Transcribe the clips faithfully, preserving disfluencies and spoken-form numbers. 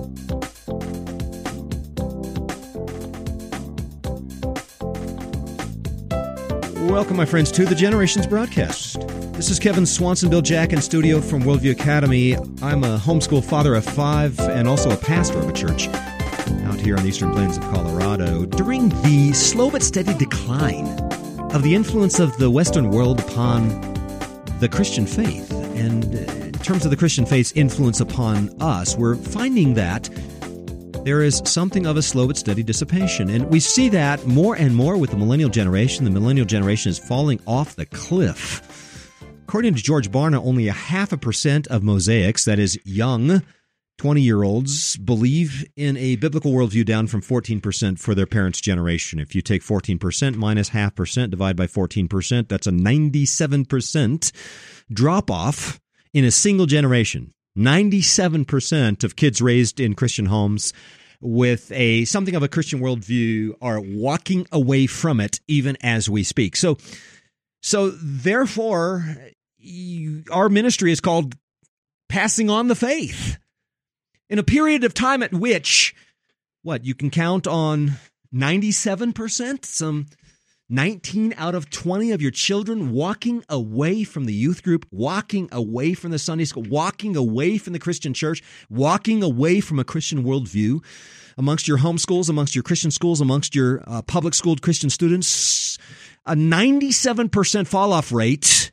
Welcome, my friends, to the Generations broadcast. This is Kevin Swanson, Bill Jack in studio from Worldview Academy. I'm a homeschool father of five and also a pastor of a church out here on the eastern plains of Colorado. During the slow but steady decline of the influence of the Western world upon the Christian faith, and in terms of the Christian faith's influence upon us, we're finding that there is something of a slow but steady dissipation. And we see that more and more with the millennial generation. The millennial generation is falling off the cliff. According to George Barna, only a half a percent of mosaics, that is young twenty-year-olds, believe in a biblical worldview, down from fourteen percent for their parents' generation. If you take fourteen percent minus half percent, divide by fourteen percent, that's a ninety-seven percent drop-off in a single generation. ninety-seven percent of kids raised in Christian homes with a something of a Christian worldview are walking away from it even as we speak. So, so therefore, you, our ministry is called Passing on the Faith. In a period of time at which, what, you can count on ninety-seven percent, some nineteen out of twenty of your children walking away from the youth group, walking away from the Sunday school, walking away from the Christian church, walking away from a Christian worldview amongst your homeschools, amongst your Christian schools, amongst your uh, public school Christian students, a ninety-seven percent fall-off rate.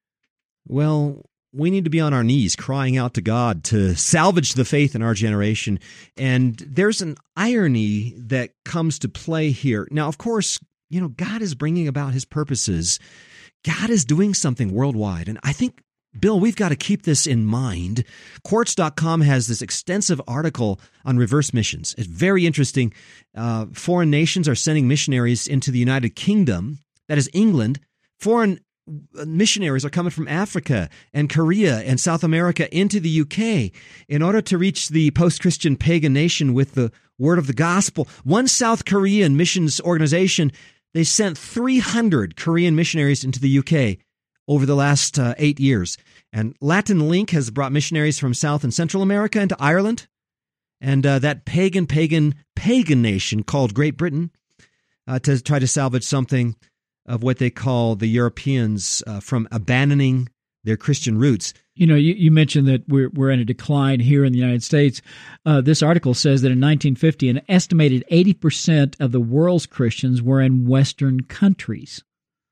Well, we need to be on our knees crying out to God to salvage the faith in our generation. And there's an irony that comes to play here. Now, of course, you know, God is bringing about his purposes. God is doing something worldwide. And I think, Bill, we've got to keep this in mind. Quartz dot com has this extensive article on reverse missions. It's very interesting. Uh, foreign nations are sending missionaries into the United Kingdom, that is England. Foreign missionaries are coming from Africa and Korea and South America into the U K in order to reach the post-Christian pagan nation with the word of the gospel. One South Korean missions organization, they sent three hundred Korean missionaries into the U K over the last uh, eight years. And Latin Link has brought missionaries from South and Central America into Ireland. And uh, that pagan, pagan, pagan nation called Great Britain uh, to try to salvage something of what they call the Europeans uh, from abandoning their Christian roots. You know, you, you mentioned that we're we're in a decline here in the United States. Uh, this article says that in nineteen fifty, an estimated eighty percent of the world's Christians were in Western countries.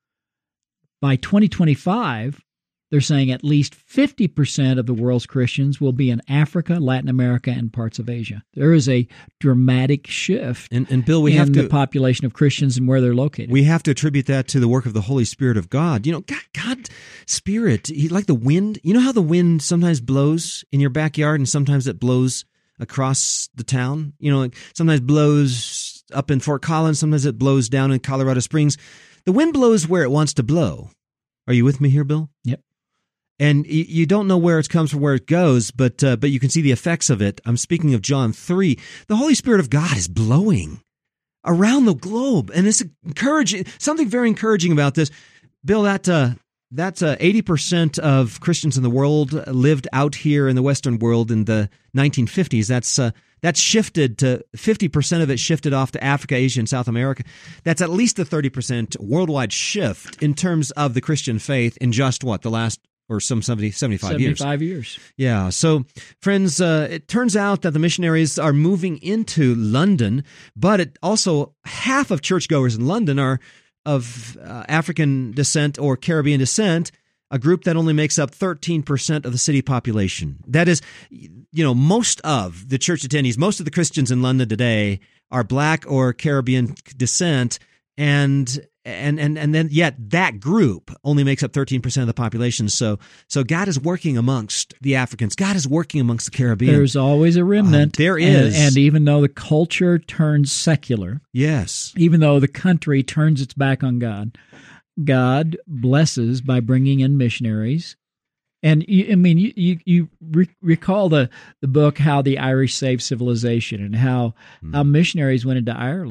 By twenty twenty-five, they're saying at least fifty percent of the world's Christians will be in Africa, Latin America, and parts of Asia. There is a dramatic shift and, and Bill, we in have to, the population of Christians and where they're located. We have to attribute that to the work of the Holy Spirit of God. You know, God, God Spirit, he, like the wind. You know how the wind sometimes blows in your backyard and sometimes it blows across the town? You know, sometimes blows up in Fort Collins, sometimes it blows down in Colorado Springs. The wind blows where it wants to blow. Are you with me here, Bill? Yep. And you don't know where it comes from, where it goes, but uh, but you can see the effects of it. I'm speaking of John three. The Holy Spirit of God is blowing around the globe, and it's encouraging. Something very encouraging about this, Bill. That uh, that's uh, eighty percent of Christians in the world lived out here in the Western world in the nineteen fifties. That's uh, that's shifted to fifty percent of it shifted off to Africa, Asia, and South America. That's at least a thirty percent worldwide shift in terms of the Christian faith in just what the last. Or some seventy, seventy-five years. seventy-five years. Yeah. So, friends, uh, it turns out that the missionaries are moving into London, but it also half of churchgoers in London are of uh, African descent or Caribbean descent, a group that only makes up thirteen percent of the city population. That is, you know, most of the church attendees, most of the Christians in London today are Black or Caribbean descent, and And and and then yet that group only makes up thirteen percent of the population. So so God is working amongst the Africans. God is working amongst the Caribbean. There's always a remnant. Uh, there is. And, and even though the culture turns secular, yes, even though the country turns its back on God, God blesses by bringing in missionaries. And you, I mean, you you, you re- recall the, the book, How the Irish Saved Civilization, and how, mm. how missionaries went into Ireland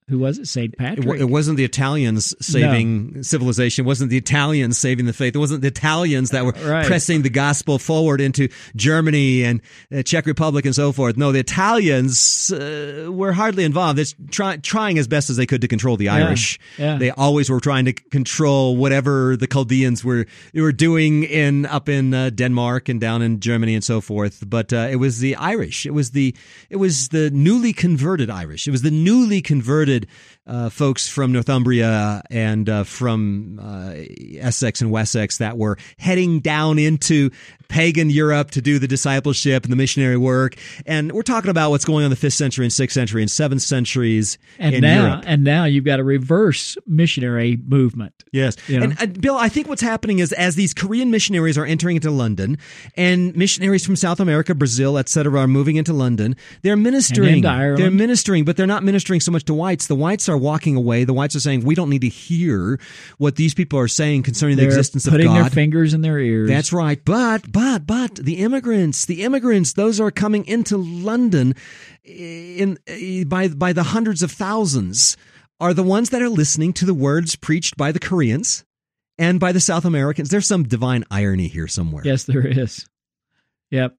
Who was it? Saint Patrick. It, it wasn't the Italians saving no. civilization. It wasn't the Italians saving the faith. It wasn't the Italians that were right. pressing the gospel forward into Germany and uh, Czech Republic and so forth. No, the Italians uh, were hardly involved. It's try, trying as best as they could to control the Irish. Yeah. Yeah. They always were trying to control whatever the Chaldeans were were doing in up in uh, Denmark and down in Germany and so forth. But uh, it was the Irish. It was the it was the newly converted Irish. It was the newly converted Uh, folks from Northumbria and uh, from uh, Essex and Wessex that were heading down into pagan Europe to do the discipleship and the missionary work. And we're talking about what's going on in the fifth century and sixth century and seventh centuries and in now, Europe. And now you've got a reverse missionary movement. Yes. You know? And uh, Bill, I think what's happening is as these Korean missionaries are entering into London and missionaries from South America, Brazil, et cetera, are moving into London, they're ministering. And into Ireland. They're ministering, but they're not ministering so much to whites. The whites are walking away. The whites are saying, we don't need to hear what these people are saying concerning they're the existence of God. Putting their fingers in their ears. That's right. But, but, but the immigrants, the immigrants, those are coming into London in, by, by the hundreds of thousands are the ones that are listening to the words preached by the Koreans and by the South Americans. There's some divine irony here somewhere. Yes, there is. Yep.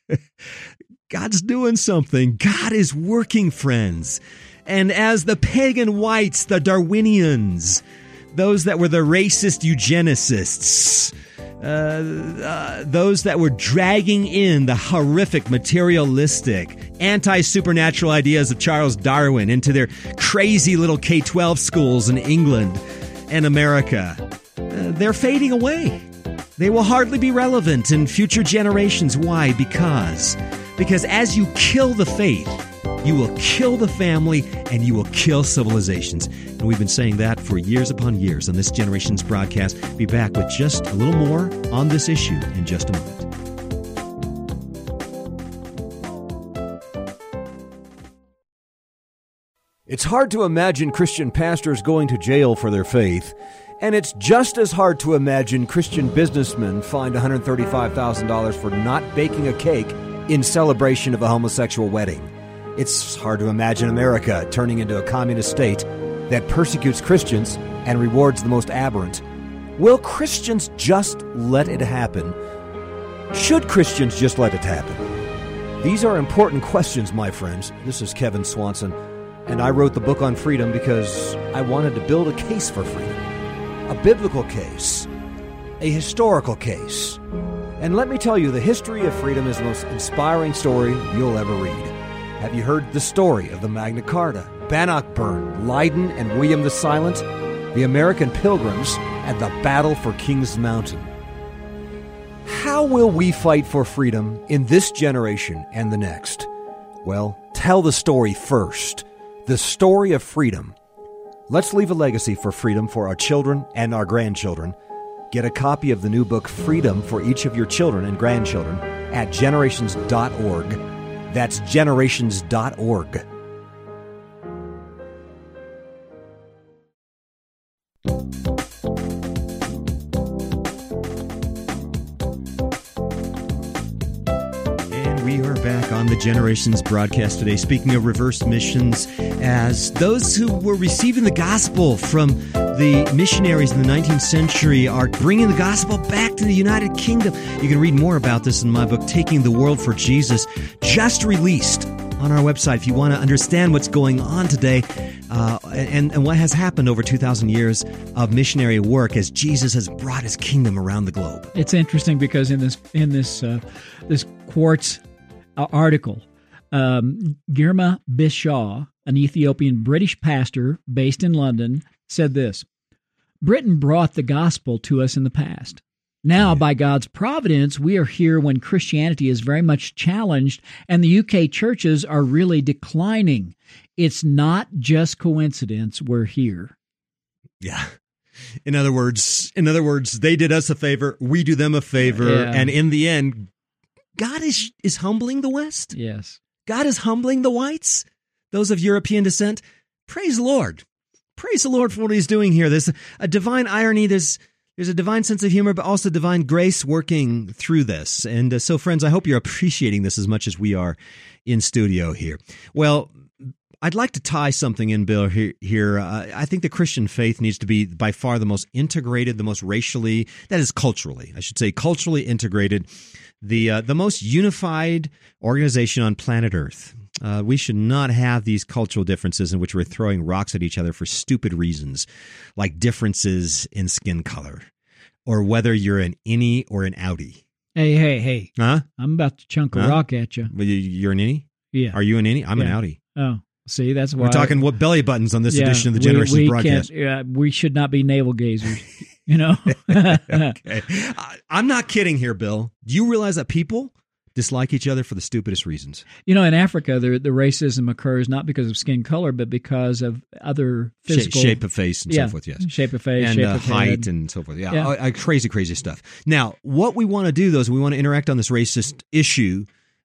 God's doing something. God is working, friends. And as the pagan whites, the Darwinians, those that were the racist eugenicists, uh, uh, those that were dragging in the horrific, materialistic, anti-supernatural ideas of Charles Darwin into their crazy little K twelve schools in England and America, uh, they're fading away. They will hardly be relevant in future generations. Why? Because, because as you kill the faith, you will kill the family, and you will kill civilizations. And we've been saying that for years upon years on this Generations broadcast. Be back with just a little more on this issue in just a moment. It's hard to imagine Christian pastors going to jail for their faith, and it's just as hard to imagine Christian businessmen fined one hundred thirty-five thousand dollars for not baking a cake in celebration of a homosexual wedding. It's hard to imagine America turning into a communist state that persecutes Christians and rewards the most aberrant. Will Christians just let it happen? Should Christians just let it happen? These are important questions, my friends. This is Kevin Swanson, and I wrote the book on freedom because I wanted to build a case for freedom. A biblical case. A historical case. And let me tell you, the history of freedom is the most inspiring story you'll ever read. Have you heard the story of the Magna Carta, Bannockburn, Leiden, and William the Silent, the American Pilgrims, and the battle for Kings Mountain? How will we fight for freedom in this generation and the next? Well, tell the story first. The story of freedom. Let's leave a legacy for freedom for our children and our grandchildren. Get a copy of the new book, Freedom, for each of your children and grandchildren at generations dot org. That's generations dot org. And we are back on the Generations broadcast today, speaking of reverse missions, as those who were receiving the gospel from the missionaries in the nineteenth century are bringing the gospel back to the United Kingdom. You can read more about this in my book, Taking the World for Jesus, just released on our website if you want to understand what's going on today uh, and, and what has happened over two thousand years of missionary work as Jesus has brought his kingdom around the globe. It's interesting because in this in this uh, this Quartz uh, article, um, Girma Bishaw, an Ethiopian British pastor based in London, said this: Britain brought the gospel to us in the past. Now, by God's providence, we are here when Christianity is very much challenged and the U K churches are really declining. It's not just coincidence we're here. Yeah. In other words, in other words, they did us a favor, we do them a favor, Yeah. and in the end, God is is humbling the West. Yes. God is humbling the whites, those of European descent. Praise the Lord. Praise the Lord for what he's doing here. There's a divine irony. There's there's a divine sense of humor, but also divine grace working through this. And uh, so, friends, I hope you're appreciating this as much as we are in studio here. Well, I'd like to tie something in, Bill, here. here. Uh, I think the Christian faith needs to be by far the most integrated, the most racially, that is culturally, I should say, culturally integrated, the uh, the most unified organization on planet Earth. Uh, we should not have these cultural differences in which we're throwing rocks at each other for stupid reasons, like differences in skin color, or whether you're an innie or an outie. Hey, hey, hey. Huh? I'm about to chunk a huh? rock at you. You're an innie? Yeah. Are you an innie? I'm yeah. an outie. Oh, see, that's why. We're talking what belly buttons on this yeah, edition of the we, Generations we broadcast. Uh, we should not be navel gazers, you know? Okay. I, I'm not kidding here, Bill. Do you realize that people dislike each other for the stupidest reasons? You know, in Africa, the, the racism occurs not because of skin color, but because of other physical... Shape, shape of face and yeah, so forth, yes. Shape of face, and, shape uh, of height head. and so forth. Yeah, Yeah. uh, crazy, crazy stuff. Now, what we want to do, though, is we want to interact on this racist issue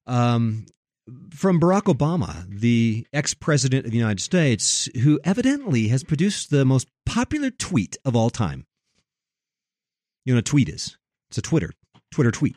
um, from Barack Obama, the ex-president of the United States, who evidently has produced the most popular tweet of all time. You know what a tweet is? It's a Twitter, Twitter tweet.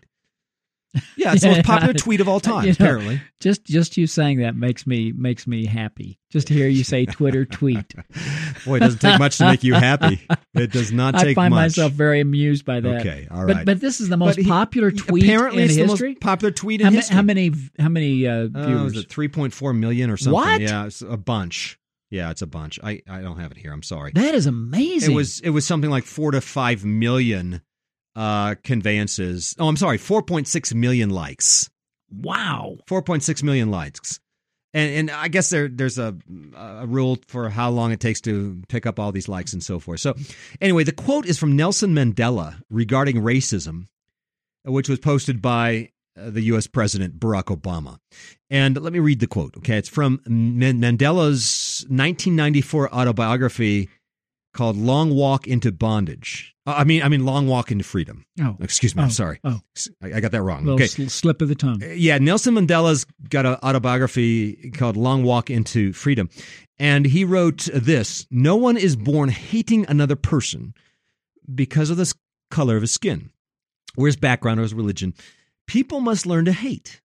Yeah, it's the most popular tweet of all time, You know, apparently. Just just you saying that makes me makes me happy. Just to hear you say Twitter tweet. Boy, it doesn't take much to make you happy. It does not take much. I find myself very amused by that. Okay, all But right. but this is the most But he- popular tweet apparently in it's history. the most popular tweet in how, ma- history. how many how many uh, Uh, viewers? was it three point four million or something? What? Yeah, it's a bunch. Yeah, it's a bunch. I, I don't have it here. I'm sorry. That is amazing. It was it was something like four to five million uh, conveyances. Oh, I'm sorry, four point six million likes. Wow. four point six million likes. And and I guess there there's a a rule for how long it takes to pick up all these likes and so forth. So anyway, the quote is from Nelson Mandela regarding racism, which was posted by uh, the U S President Barack Obama. And let me read the quote, okay? It's from Man- Mandela's nineteen ninety-four autobiography called Long Walk into Bondage. Uh, I mean, I mean, Long Walk into Freedom. Oh. Excuse me, Oh. I'm sorry. Oh. I, I got that wrong. Little Okay. sl- slip of the tongue. Yeah, Nelson Mandela's got an autobiography called Long Walk into Freedom. And he wrote this: no one is born hating another person because of the color of his skin, or his background, or his religion. People must learn to hate.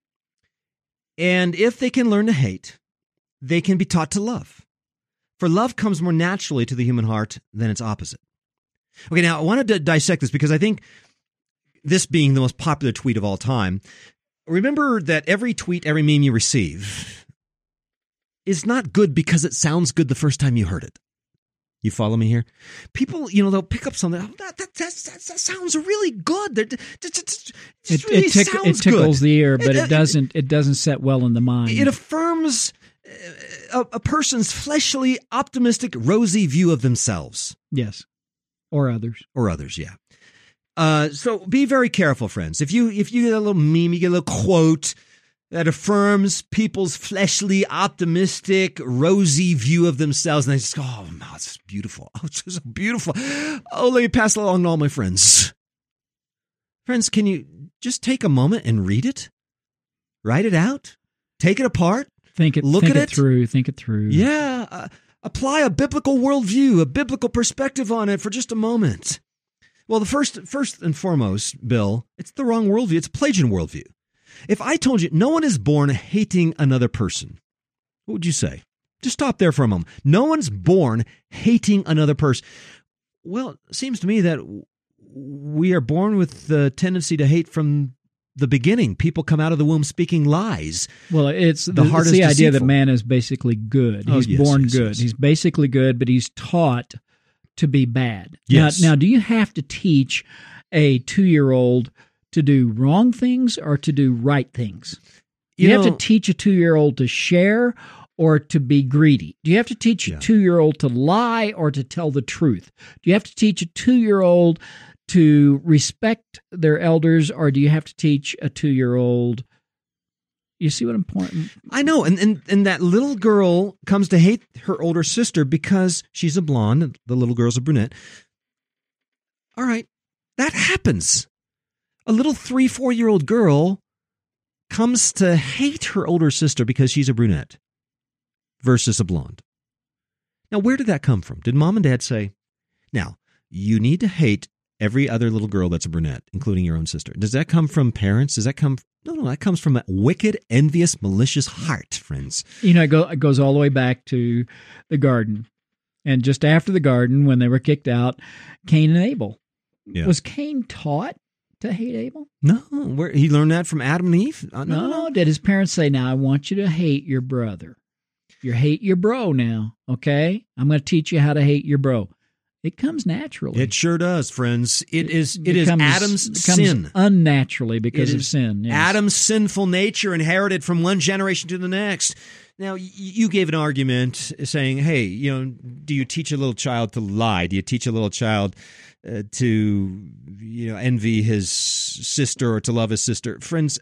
And if they can learn to hate, they can be taught to love. For love comes more naturally to the human heart than its opposite. Okay, now I wanted to dissect this because I think this being the most popular tweet of all time, remember that every tweet, every meme you receive is not good because it sounds good the first time you heard it. You follow me here? People, you know, they'll pick up something. Oh, that, that, that, that, that sounds really good. It, it, It, really it, tick- sounds it tickles good. the ear, but It- it, doesn't. It doesn't set well in the mind. It affirms a, a person's fleshly, optimistic, rosy view of themselves. yes, or others. Or others, yeah. Uh, so be very careful, friends. If you if you get a little meme, you get a little quote that affirms people's fleshly, optimistic, rosy view of themselves, and they just go, oh, no, it's beautiful. Oh, it's so beautiful. Oh, let me pass it along to all my friends. Friends, can you just take a moment and read it? Write it out? Take it apart? Think it. Look think at it it. through. Think it through. Yeah. Uh, apply a biblical worldview, a biblical perspective on it for just a moment. Well, the first, first and foremost, Bill, it's the wrong worldview. It's a Pelagian worldview. If I told you no one is born hating another person, what would you say? Just stop there for a moment. No one's born hating another person. Well, it seems to me that we are born with the tendency to hate from the beginning. People come out of the womb speaking lies. Well, it's the, The heart it's is the idea that deceitful. man is basically good. Oh, He's yes, born yes, good. yes. He's basically good, but he's taught to be bad. Yes. Now, now, do you have to teach a two-year-old to do wrong things or to do right things? Do you, You have know- to teach a two-year-old to share or to be greedy? Do you have to teach a Yeah. two-year-old to lie or to tell the truth? Do you have to teach a two-year-old to respect their elders, or do you have to teach a two-year-old? You see what I'm pointing? I know, and, and and that little girl comes to hate her older sister because she's a blonde, and the little girl's a brunette. All right, that happens. A little three, four-year-old girl comes to hate her older sister because she's a brunette versus a blonde. Now, where did that come from? Did mom and dad say, now, you need to hate every other little girl that's a brunette, including your own sister? Does that come from parents? Does that come No, no, that comes from a wicked, envious, malicious heart, friends. You know, it, go, it goes all the way back to the garden. And just after the garden, when they were kicked out, Cain and Abel. Yeah. Was Cain taught to hate Abel? No, where, he learned that from Adam and Eve. Uh, no, No, no, no. did his parents say, now I want you to hate your brother? You hate your bro now, okay? I'm going to teach you how to hate your bro. It comes naturally. It sure does, friends. It is. It becomes, is Adam's becomes sin. Unnaturally because It of is sin. Yes. Adam's sinful nature inherited from one generation to the next. Now, y- you gave an argument saying, "Hey, you know, do you teach a little child to lie? Do you teach a little child uh, to, you know, envy his sister or to love his sister?" Friends,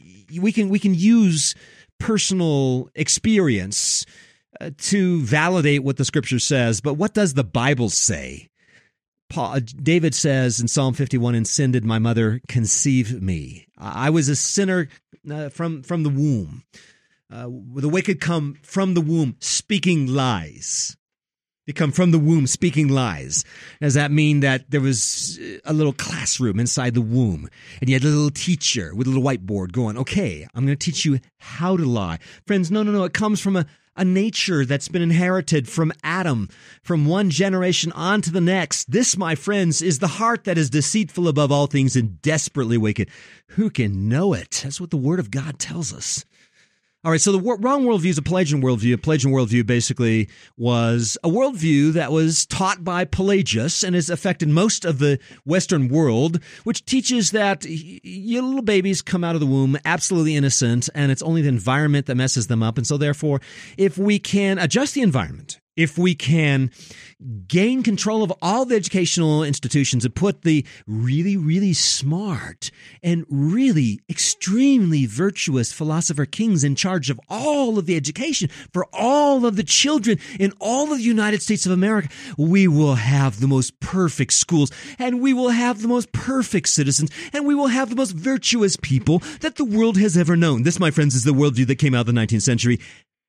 we can we can use personal experience uh, to validate what the Scripture says, but what does the Bible say? Paul, David says in Psalm fifty-one, "In sin did my mother conceive me." I was a sinner uh, from from the womb. Uh, the wicked come from the womb speaking lies. They come from the womb speaking lies. Does that mean that there was a little classroom inside the womb and you had a little teacher with a little whiteboard going, okay, I'm going to teach you how to lie? Friends, no, no, no. It comes from a, a nature that's been inherited from Adam, from one generation on to the next. This, my friends, is the heart that is deceitful above all things and desperately wicked. Who can know it? That's what the Word of God tells us. All right, so the wrong worldview is a Pelagian worldview. A Pelagian worldview basically was a worldview that was taught by Pelagius and has affected most of the Western world, which teaches that your little babies come out of the womb absolutely innocent, and it's only the environment that messes them up. And so therefore, if we can adjust the environment, if we can gain control of all the educational institutions and put the really, really smart and really extremely virtuous philosopher kings in charge of all of the education for all of the children in all of the United States of America, we will have the most perfect schools, and we will have the most perfect citizens, and we will have the most virtuous people that the world has ever known. This, my friends, is the worldview that came out of the nineteenth century.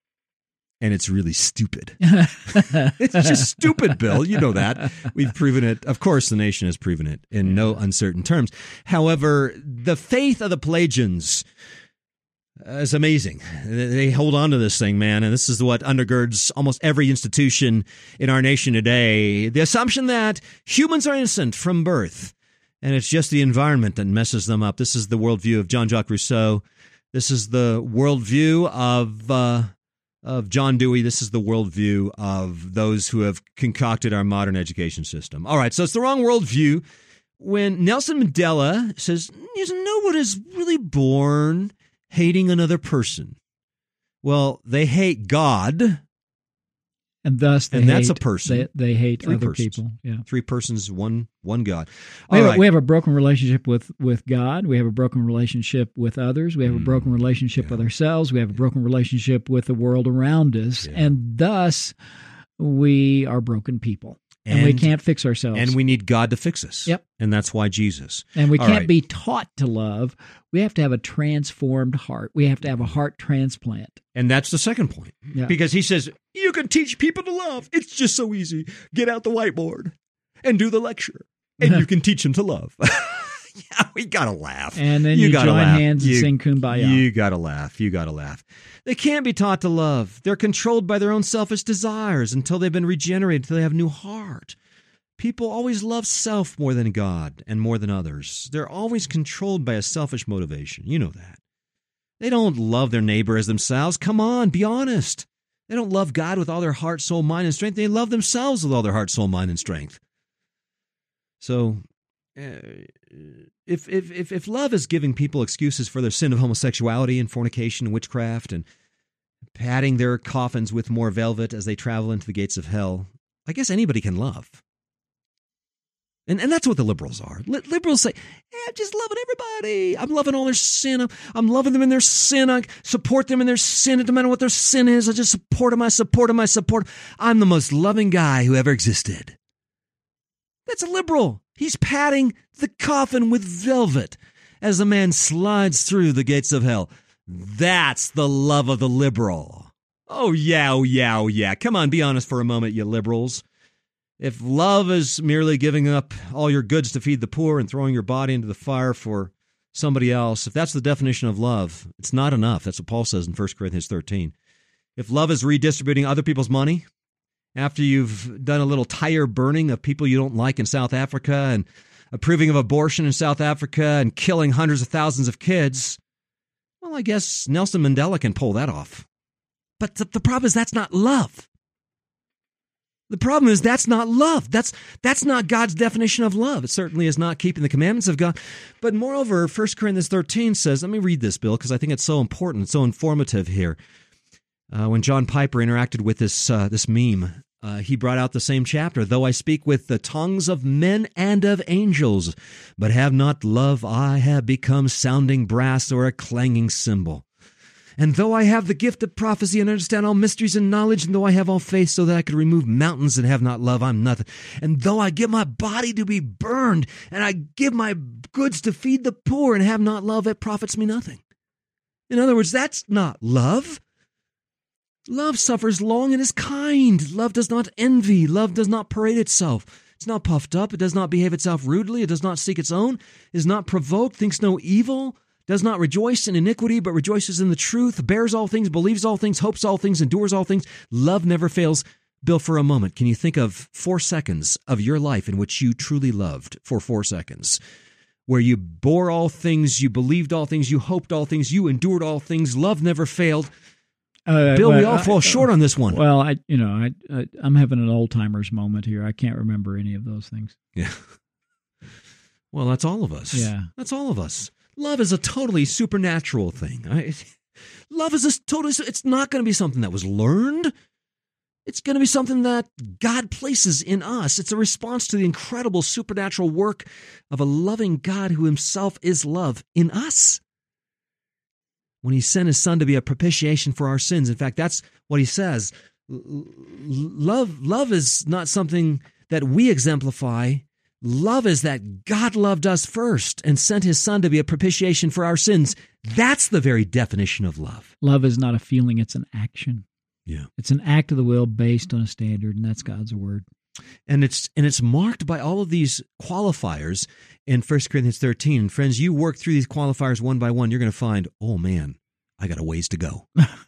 And it's really stupid. It's just stupid, Bill. You know that. We've proven it. Of course, the nation has proven it in no uncertain terms. However, the faith of the Pelagians is amazing. They hold on to this thing, man, and this is what undergirds almost every institution in our nation today. The assumption that humans are innocent from birth, and it's just the environment that messes them up. This is the worldview of Jean-Jacques Rousseau. This is the worldview of... Uh, of John Dewey. This is the worldview of those who have concocted our modern education system. All right, so it's the wrong worldview when Nelson Mandela says, no one is really born hating another person. Well, they hate God. And thus they and hate, that's a person. They, they hate Three other persons. people. Yeah. Three persons, one one God. We All have, right. we have a broken relationship with, with God. We have a broken relationship with others. We have Mm, a broken relationship yeah. with ourselves. We have a broken relationship with the world around us. Yeah. And thus, we are broken people. And, And- we can't fix ourselves. And we need God to fix us. Yep. And that's why Jesus. And we All can't right. be taught to love. We have to have a transformed heart. We have to have a heart transplant. And that's the second point. Yeah. Because he says, you can teach people to love. It's just so easy. Get out the whiteboard and do the lecture. And you can teach them to love. Yeah, we got to laugh. And then you, gotta join laugh. hands and You- sing Kumbaya. You got to laugh. You got to laugh. They can't be taught to love. They're controlled by their own selfish desires until they've been regenerated, until they have a new heart. People always love self more than God and more than others. They're always controlled by a selfish motivation. You know that. They don't love their neighbor as themselves. Come on, be honest. They don't love God with all their heart, soul, mind, and strength. They love themselves with all their heart, soul, mind, and strength. So, uh, if, if if if love is giving people excuses for their sin of homosexuality and fornication and witchcraft and padding their coffins with more velvet as they travel into the gates of hell, I guess anybody can love. And and that's what the liberals are. Li- liberals say, hey, I'm just loving everybody. I'm loving all their sin. I'm, I'm loving them in their sin. I support them in their sin. It doesn't matter what their sin is. I just support them. I support them. I support them. I'm the most loving guy who ever existed. That's a liberal. He's patting the coffin with velvet as a man slides through the gates of hell. That's the love of the liberal. Oh, yeah, oh, yeah, oh, yeah. Come on, be honest for a moment, you liberals. If love is merely giving up all your goods to feed the poor and throwing your body into the fire for somebody else, if that's the definition of love, it's not enough. That's what Paul says in First Corinthians thirteen. If love is redistributing other people's money, after you've done a little tire burning of people you don't like in South Africa and approving of abortion in South Africa and killing hundreds of thousands of kids, well, I guess Nelson Mandela can pull that off. But the, the problem is that's not love. The problem is that's not love. That's that's not God's definition of love. It certainly is not keeping the commandments of God. But moreover, First Corinthians thirteen says, let me read this, Bill, because I think it's so important, it's so informative here. Uh, when John Piper interacted with this uh, this meme, uh, he brought out the same chapter. Though I speak with the tongues of men and of angels, but have not love, I have become sounding brass or a clanging cymbal. And though I have the gift of prophecy and understand all mysteries and knowledge, and though I have all faith so that I could remove mountains and have not love, I'm nothing. And though I give my body to be burned, and I give my goods to feed the poor and have not love, it profits me nothing. In other words, that's not love. Love suffers long and is kind. Love does not envy. Love does not parade itself. It's not puffed up. It does not behave itself rudely. It does not seek its own. Is not provoked. Thinks no evil. Does not rejoice in iniquity, but rejoices in the truth. Bears all things. Believes all things. Hopes all things. Endures all things. Love never fails. Bill, for a moment, can you think of four seconds of your life in which you truly loved for four seconds? Where you bore all things, you believed all things, you hoped all things, you endured all things. Love never failed. Uh, Bill, well, we all I, fall short on this one. Well, I, you know, I, I, I'm having an old timers moment here. I can't remember any of those things. Yeah. Well, that's all of us. Yeah. That's all of us. Love is a totally supernatural thing. I, love is a totally, it's not going to be something that was learned. It's going to be something that God places in us. It's a response to the incredible supernatural work of a loving God who himself is love in us. When he sent his son to be a propitiation for our sins. In fact, that's what he says. Love, love is not something that we exemplify. Love is that God loved us first and sent his son to be a propitiation for our sins. That's the very definition of love. Love is not a feeling, it's an action. Yeah. It's an act of the will based on a standard, and that's God's word. And it's and it's marked by all of these qualifiers in First Corinthians thirteen. And friends, you work through these qualifiers one by one, you're going to find, oh man, I got a ways to go.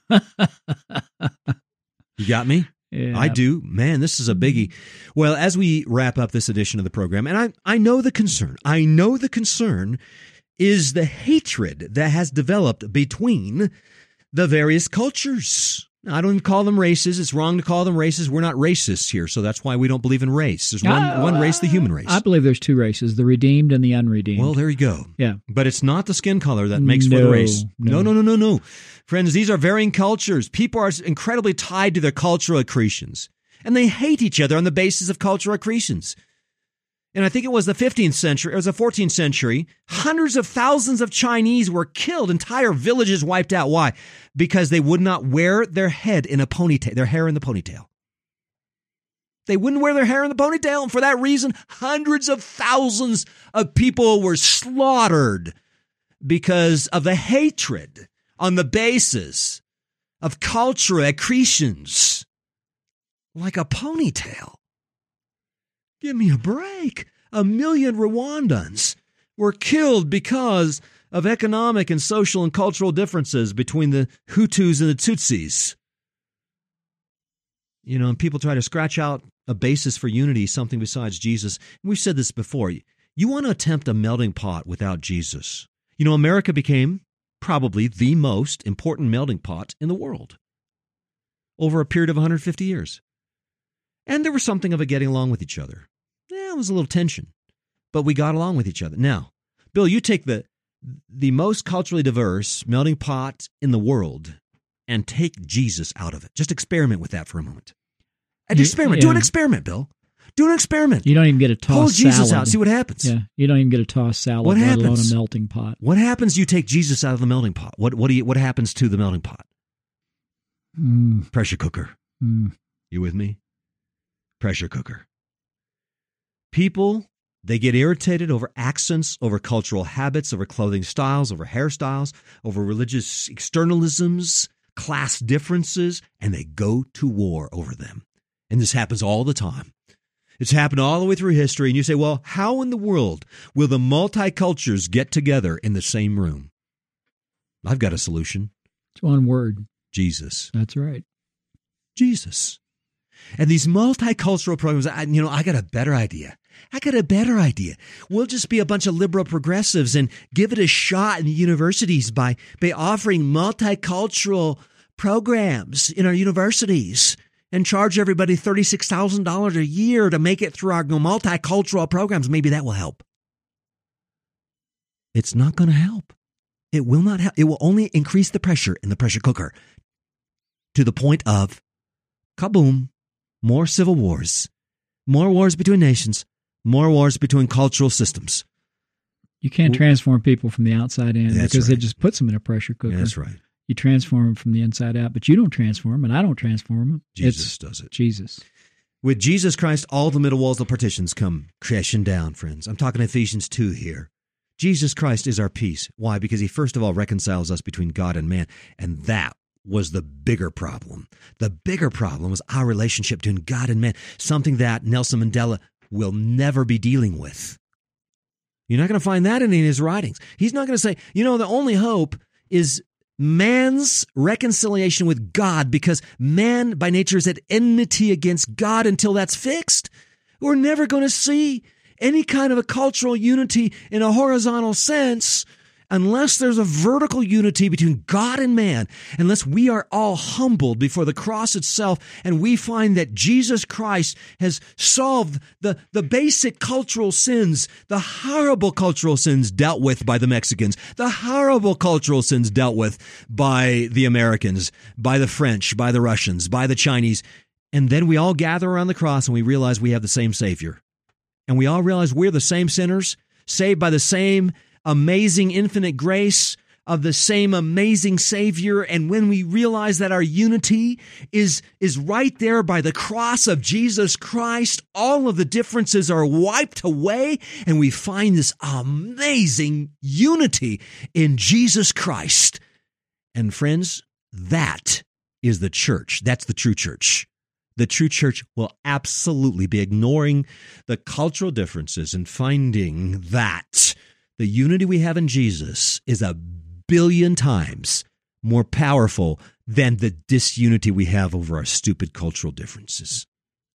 You got me? Yeah. I do. Man, this is a biggie. Well, as we wrap up this edition of the program, and I, I know the concern, I know the concern is the hatred that has developed between the various cultures. Now, I don't even call them races. It's wrong to call them races. We're not racists here, so that's why we don't believe in race. There's one, uh, one race, the human race. I believe there's two races, the redeemed and the unredeemed. Well, there you go. Yeah. But it's not the skin color that makes no, for the race. No. no, no, no, no, no. Friends, these are varying cultures. People are incredibly tied to their cultural accretions, and they hate each other on the basis of cultural accretions. And I think it was the fifteenth century, it was the fourteenth century, hundreds of thousands of Chinese were killed, entire villages wiped out. Why? Because they would not wear their head in a ponytail, their hair in the ponytail. They wouldn't wear their hair in the ponytail, and for that reason, hundreds of thousands of people were slaughtered because of the hatred on the basis of cultural accretions, like a ponytail. Give me a break. A million Rwandans were killed because of economic and social and cultural differences between the Hutus and the Tutsis. You know, and people try to scratch out a basis for unity, something besides Jesus. And we've said this before. You want to attempt a melting pot without Jesus. You know, America became probably the most important melting pot in the world over a period of one hundred fifty years. And there was something of a getting along with each other. Yeah, there was a little tension, but we got along with each other. Now, Bill, you take the the most culturally diverse melting pot in the world and take Jesus out of it. Just experiment with that for a moment. And You- experiment. yeah. Do an experiment, Bill. Do an experiment. You don't even get a tossed Pull Jesus salad. out. See what happens. Yeah, you don't even get a tossed salad, What let alone happens? a melting pot. What happens? You take Jesus out of the melting pot. What what do you? What happens to the melting pot? Mm, Pressure cooker. mm. You with me? Pressure cooker. People, they get irritated over accents, over cultural habits, over clothing styles, over hairstyles, over religious externalisms, class differences, and they go to war over them. And this happens all the time. It's happened all the way through history. And you say, well, how in the world will the multicultures get together in the same room? I've got a solution. It's one word. Jesus. That's right. Jesus. And these multicultural programs, I, you know, I got a better idea. I got a better idea. We'll just be a bunch of liberal progressives and give it a shot in the universities by, by offering multicultural programs in our universities and charge everybody thirty-six thousand dollars a year to make it through our multicultural programs. Maybe that will help. It's not going to help. It will not help. It will only increase the pressure in the pressure cooker to the point of kaboom, more civil wars, more wars between nations, more wars between cultural systems. You can't transform people from the outside in That's because right. it just puts them in a pressure cooker. That's right. You transform them from the inside out, but you don't transform them, and I don't transform them. Jesus it's does it. Jesus. With Jesus Christ, all the middle walls of partitions come crashing down, friends. I'm talking Ephesians two here. Jesus Christ is our peace. Why? Because he first of all reconciles us between God and man, and that was the bigger problem. The bigger problem was our relationship between God and man, something that Nelson Mandela will never be dealing with. You're not going to find that in any of his writings. He's not going to say, you know, the only hope is man's reconciliation with God, because man by nature is at enmity against God until that's fixed. We're never going to see any kind of a cultural unity in a horizontal sense unless there's a vertical unity between God and man, unless we are all humbled before the cross itself and we find that Jesus Christ has solved the, the basic cultural sins, the horrible cultural sins dealt with by the Mexicans, the horrible cultural sins dealt with by the Americans, by the French, by the Russians, by the Chinese. And then we all gather around the cross and we realize we have the same Savior. And we all realize we're the same sinners, saved by the same amazing infinite grace of the same amazing Savior. And when we realize that our unity is, is right there by the cross of Jesus Christ, all of the differences are wiped away, and we find this amazing unity in Jesus Christ. And friends, that is the church. That's the true church. The true church will absolutely be ignoring the cultural differences and finding that the unity we have in Jesus is a billion times more powerful than the disunity we have over our stupid cultural differences.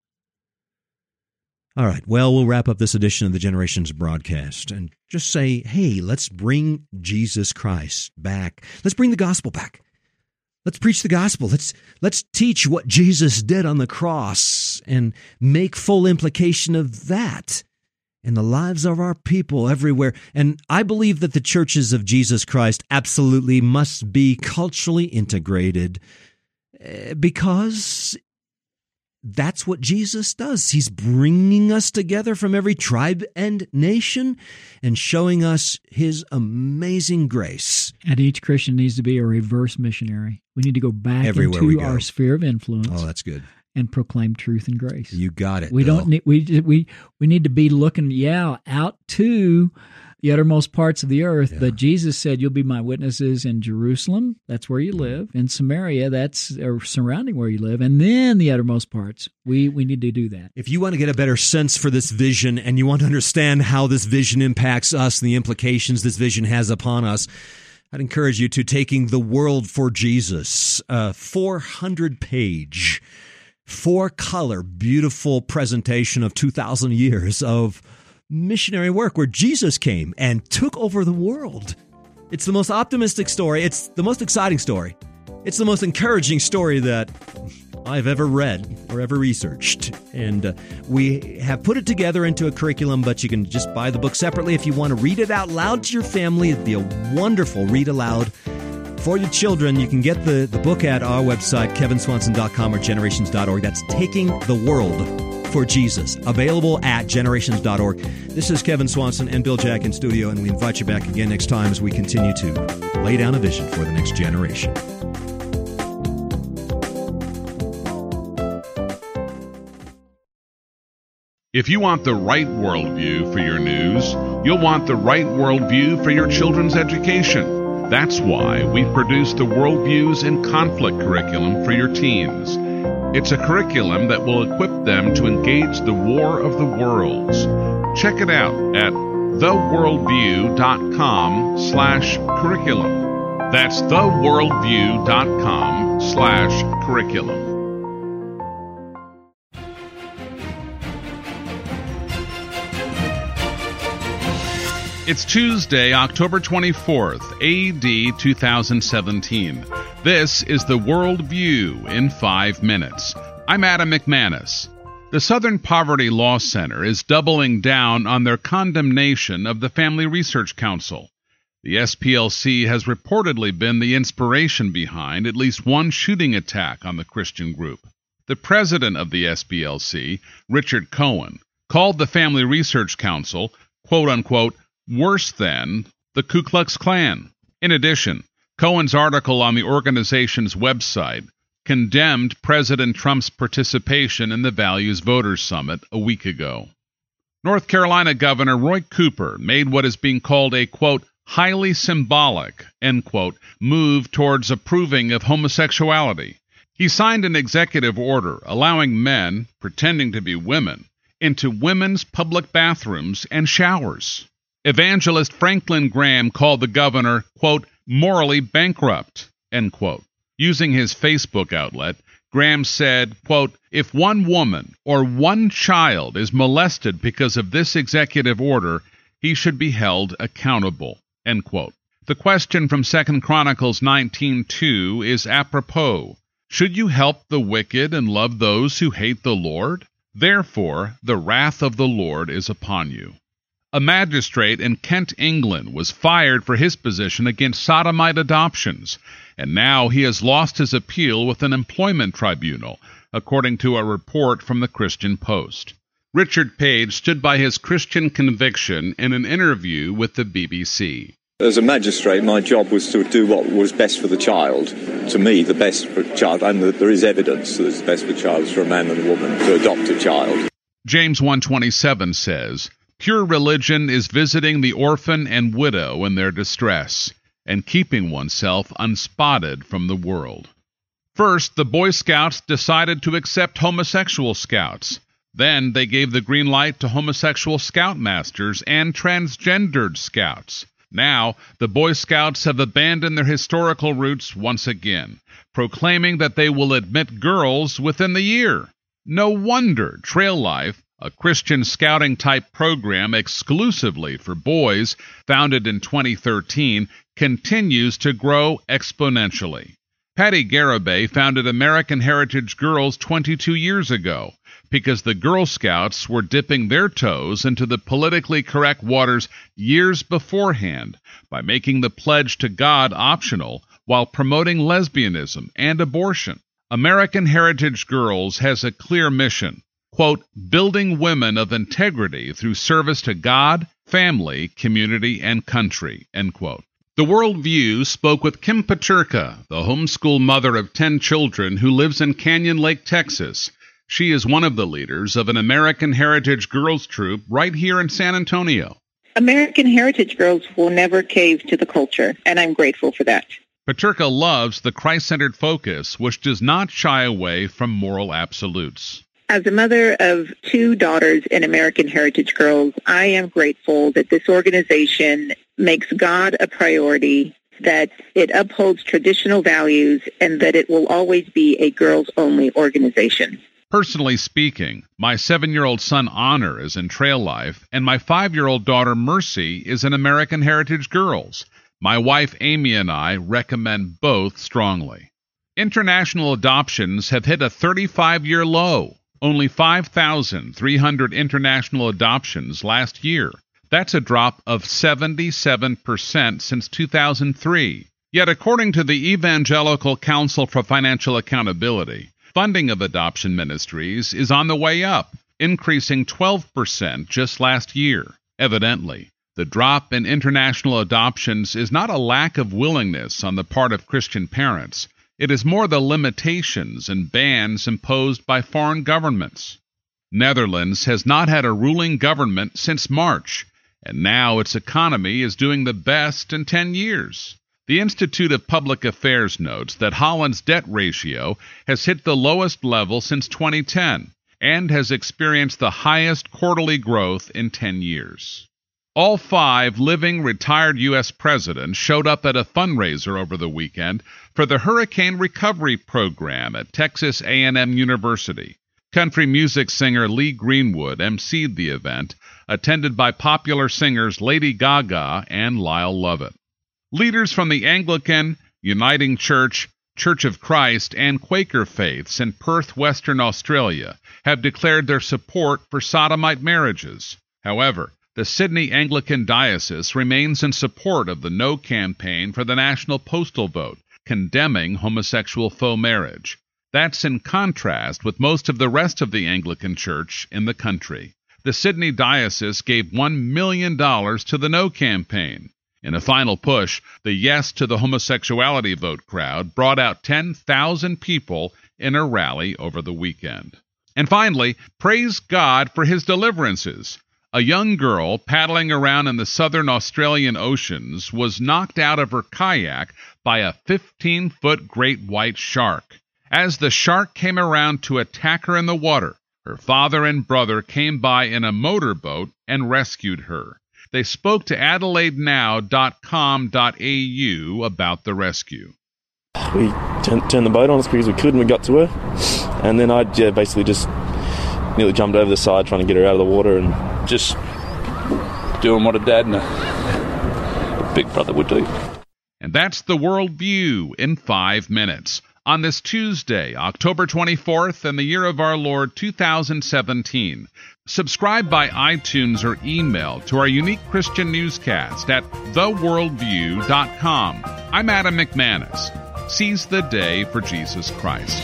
All right, well, we'll wrap up this edition of the Generations broadcast and just say, hey, let's bring Jesus Christ back. Let's bring the gospel back. Let's preach the gospel. Let's let's teach what Jesus did on the cross and make full implication of that in the lives of our people everywhere. And I believe that the churches of Jesus Christ absolutely must be culturally integrated because that's what Jesus does. He's bringing us together from every tribe and nation and showing us his amazing grace. And each Christian needs to be a reverse missionary. We need to go back Everywhere into we go. our sphere of influence. Oh, that's good. And proclaim truth and grace. You got it. We Bill. don't need we we we need to be looking, yeah, out to the uttermost parts of the earth. Yeah. But Jesus said, "You'll be my witnesses in Jerusalem. That's where you live. In Samaria, that's or surrounding where you live, and then the uttermost parts." We we need to do that. If you want to get a better sense for this vision and you want to understand how this vision impacts us and the implications this vision has upon us, I'd encourage you to taking The World for Jesus, a four hundred page, four-color, beautiful presentation of two thousand years of missionary work where Jesus came and took over the world. It's the most optimistic story. It's the most exciting story. It's the most encouraging story that I've ever read or ever researched. And uh, we have put it together into a curriculum, but you can just buy the book separately if you want to read it out loud to your family. It'd be a wonderful read aloud for your children. You can get the, the book at our website, kevin swanson dot com or generations dot org. That's Taking the World for Jesus, available at generations dot org. This is Kevin Swanson and Bill Jack in studio, and we invite you back again next time as we continue to lay down a vision for the next generation. If you want the right worldview for your news, you'll want the right worldview for your children's education. That's why we've produced the Worldviews in Conflict curriculum for your teens. It's a curriculum that will equip them to engage the war of the worlds. Check it out at theworldview.com slash curriculum. That's theworldview.com slash curriculum. It's Tuesday, October twenty-fourth, A D two thousand seventeen. This is the World View in five minutes. I'm Adam McManus. The Southern Poverty Law Center is doubling down on their condemnation of the Family Research Council. The S P L C has reportedly been the inspiration behind at least one shooting attack on the Christian group. The president of the S P L C, Richard Cohen, called the Family Research Council, quote-unquote, worse than the Ku Klux Klan. In addition, Cohen's article on the organization's website condemned President Trump's participation in the Values Voters Summit a week ago. North Carolina Governor Roy Cooper made what is being called a, quote, highly symbolic, end quote, move towards approving of homosexuality. He signed an executive order allowing men, pretending to be women, into women's public bathrooms and showers. Evangelist Franklin Graham called the governor, quote, morally bankrupt, end quote. Using his Facebook outlet, Graham said, quote, if one woman or one child is molested because of this executive order, he should be held accountable, end quote. The question from Second Chronicles nineteen two is apropos. Should you help the wicked and love those who hate the Lord? Therefore, the wrath of the Lord is upon you. A magistrate in Kent, England, was fired for his position against sodomite adoptions, and now he has lost his appeal with an employment tribunal, according to a report from the Christian Post. Richard Page stood by his Christian conviction in an interview with the B B C. As a magistrate, my job was to do what was best for the child. To me, the best for a child, and there is evidence that it's best for a child is for a man and a woman to adopt a child. James one twenty-seven says, pure religion is visiting the orphan and widow in their distress, and keeping oneself unspotted from the world. First, the Boy Scouts decided to accept homosexual scouts. Then they gave the green light to homosexual scoutmasters and transgendered scouts. Now, the Boy Scouts have abandoned their historical roots once again, proclaiming that they will admit girls within the year. No wonder Trail Life, a Christian scouting-type program exclusively for boys, founded in twenty thirteen, continues to grow exponentially. Patty Garibay founded American Heritage Girls twenty-two years ago because the Girl Scouts were dipping their toes into the politically correct waters years beforehand by making the pledge to God optional while promoting lesbianism and abortion. American Heritage Girls has a clear mission, quote, building women of integrity through service to God, family, community, and country, end quote. The World View spoke with Kim Paterka, the homeschool mother of ten children who lives in Canyon Lake, Texas. She is one of the leaders of an American Heritage Girls troop right here in San Antonio. American Heritage Girls will never cave to the culture, and I'm grateful for that. Paterka loves the Christ-centered focus, which does not shy away from moral absolutes. As a mother of two daughters in American Heritage Girls, I am grateful that this organization makes God a priority, that it upholds traditional values, and that it will always be a girls-only organization. Personally speaking, my seven-year-old son Honor is in Trail Life, and my five-year-old daughter Mercy is in American Heritage Girls. My wife Amy and I recommend both strongly. International adoptions have hit a thirty-five-year low. Only five thousand three hundred international adoptions last year. That's a drop of seventy-seven percent since two thousand three. Yet according to the Evangelical Council for Financial Accountability, funding of adoption ministries is on the way up, increasing twelve percent just last year. Evidently, the drop in international adoptions is not a lack of willingness on the part of Christian parents. It is more the limitations and bans imposed by foreign governments. Netherlands has not had a ruling government since March, and now its economy is doing the best in ten years. The Institute of Public Affairs notes that Holland's debt ratio has hit the lowest level since twenty ten and has experienced the highest quarterly growth in ten years. All five living retired U S presidents showed up at a fundraiser over the weekend for the Hurricane Recovery Program at Texas A and M University. Country music singer Lee Greenwood emceed the event, attended by popular singers Lady Gaga and Lyle Lovett. Leaders from the Anglican, Uniting Church, Church of Christ, and Quaker faiths in Perth, Western Australia have declared their support for sodomite marriages. However, the Sydney Anglican Diocese remains in support of the No campaign for the national postal vote, condemning homosexual faux marriage. That's in contrast with most of the rest of the Anglican Church in the country. The Sydney Diocese gave one million dollars to the No campaign. In a final push, the Yes to the Homosexuality Vote crowd brought out ten thousand people in a rally over the weekend. And finally, praise God for his deliverances. A young girl paddling around in the southern Australian oceans was knocked out of her kayak by a fifteen-foot great white shark. As the shark came around to attack her in the water, her father and brother came by in a motorboat and rescued her. They spoke to Adelaide Now dot com dot A U about the rescue. We turned, turned the boat on as quick as we could and we got to her. And then I yeah, basically just nearly jumped over the side trying to get her out of the water and just doing what a dad and a, a big brother would do. And that's the World View in five minutes. On this Tuesday, October twenty-fourth, in the year of our Lord two thousand seventeen. Subscribe by iTunes or email to our unique Christian newscast at the world view dot com. I'm Adam McManus. Seize the day for Jesus Christ.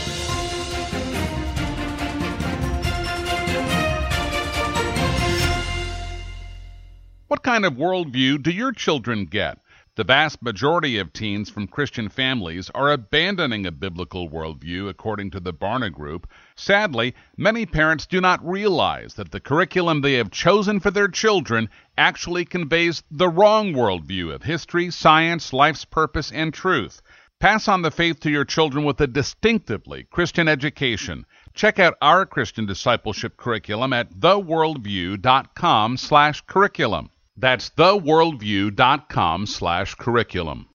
What kind of worldview do your children get? The vast majority of teens from Christian families are abandoning a biblical worldview, according to the Barna Group. Sadly, many parents do not realize that the curriculum they have chosen for their children actually conveys the wrong worldview of history, science, life's purpose, and truth. Pass on the faith to your children with a distinctively Christian education. Check out our Christian discipleship curriculum at the world view dot com slash curriculum. That's the world view dot com slash curriculum.